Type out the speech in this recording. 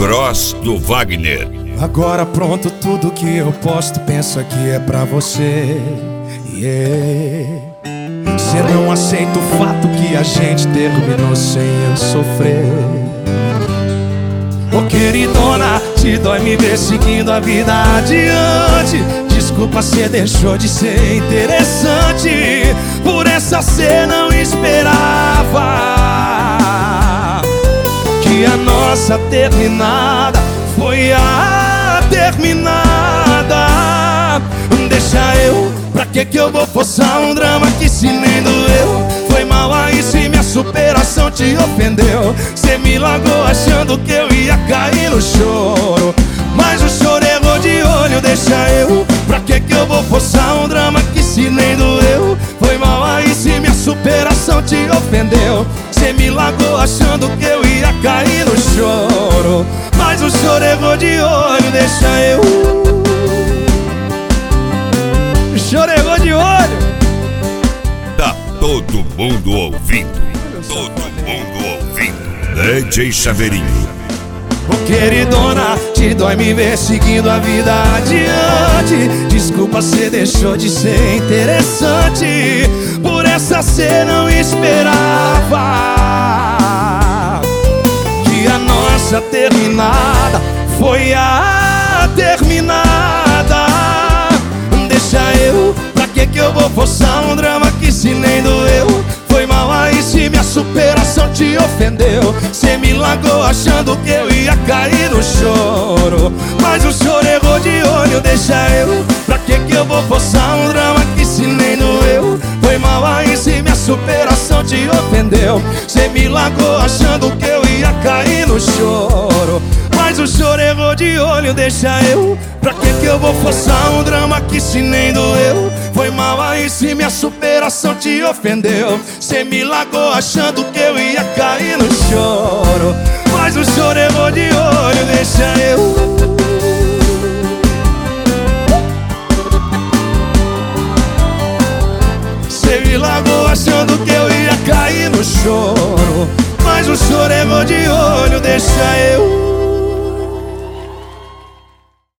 Cross do Wagner. Agora pronto, tudo que eu posto, pensa que é pra você. Cê não aceita o fato que a gente terminou sem eu sofrer. Ô queridona, te dói me ver seguindo a vida adiante. Desculpa, cê deixou de ser interessante. Por essa cê não esperava que a nossa terminada foi a terminada. Deixa eu, pra que eu vou forçar um drama que se nem doeu? Foi mal aí se minha superação te ofendeu. Cê me largou achando que eu ia cair no choro, mas o choro errou de olho. Deixa eu, pra que eu vou forçar um drama que se nem doeu? Foi mal aí se minha superação te ofendeu. Cê me largou achando que eu ia cair no choro, mas o choro errou de olho. Deixa eu, o choro errou de olho. Tá todo mundo ouvindo. Todo mundo ouvindo. DJ Chaveirinho. Ô queridona, te dói me ver seguindo a vida adiante. Desculpa, cê deixou de ser interessante. Por essa cê não esperava que a nossa terminada foi a terminada. Deixa eu, pra que eu vou forçar um drama que se nem doeu? Foi mal aí se minha superação te ofendeu. Cê me largou achando que eu ia cair no choro, mas o choro errou de olho. Deixa eu, pra que eu vou forçar um drama que se nem doeu? Foi mal aí se minha superação te ofendeu. Cê me largou achando que eu ia cair no choro, mas o choro errou de olho. Deixa eu, pra que eu vou forçar um drama que se nem doeu? Foi mal aí se minha superação te ofendeu. Cê me largou achando que eu ia cair no choro, mas o choro errou de olho. Deixa eu, cê me largou achando que eu ia cair no choro, mas o choro errou de olho. Deixa eu,